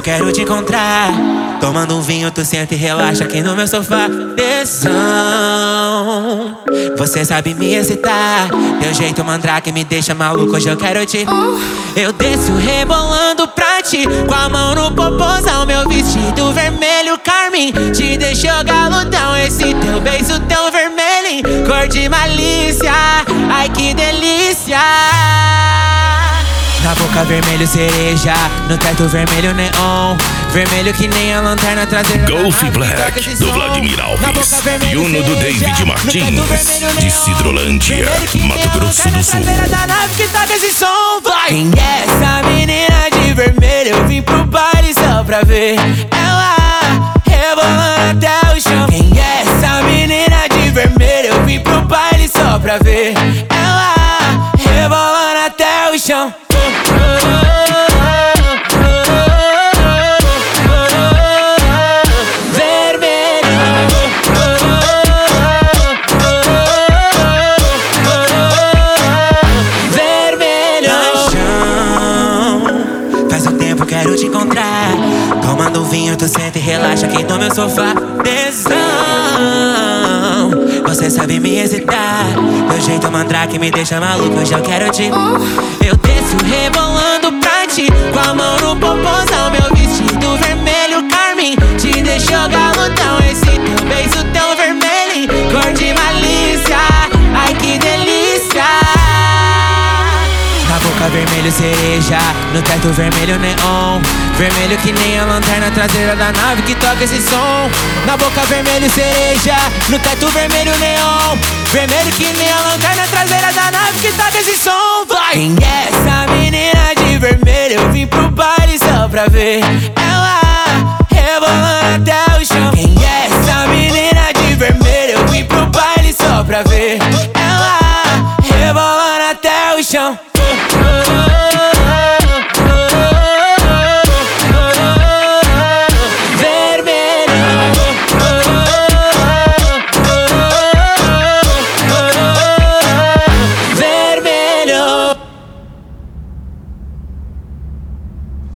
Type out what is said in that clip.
quero te encontrar. Tomando um vinho, tu senta e relaxa aqui no meu sofá. Tesão, você sabe me excitar. Teu jeito mandrake me deixa maluco, hoje eu quero te. Eu desço rebolando pra ti, com a mão no popozão. Meu vestido vermelho carmim te deixou galudão. Esse teu beijo tão vermelho, cor de malícia, ai que delícia. Na boca vermelho cereja, no teto vermelho neon, vermelho que nem a lanterna traseira. Golf Black, do Vladimir Alves, e uno do David Martins, de Cidrolândia, Mato Grosso do Sul. Quem é essa menina de vermelho? Eu vim pro baile só pra ver ela rebolando até o chão. Quem é essa menina de vermelho? Eu vim pro baile só pra ver ela rebolando até o chão. Quero te encontrar. Tomando um vinho, tu senta e relaxa aqui no meu sofá. Tesão, você sabe me excitar. Teu jeito mandrake me deixa maluco, hoje eu quero te. Eu desço rebolando pra ti, com a mão no popozão. Meu vestido vermelho carmim te deixou galudão. Esse teu beijo tão vermelho, cor de malícia, ai que delícia. Na boca vermelho cereja, no teto vermelho neon, vermelho que nem a lanterna traseira da nave que toca esse som. Na boca vermelho cereja, no teto vermelho neon, vermelho que nem a lanterna traseira da nave que toca esse som. Vai! Quem é essa menina de vermelho? Eu vim pro baile só pra ver ela rebolando até o chão. Quem é essa menina de vermelho? Eu vim pro baile só pra ver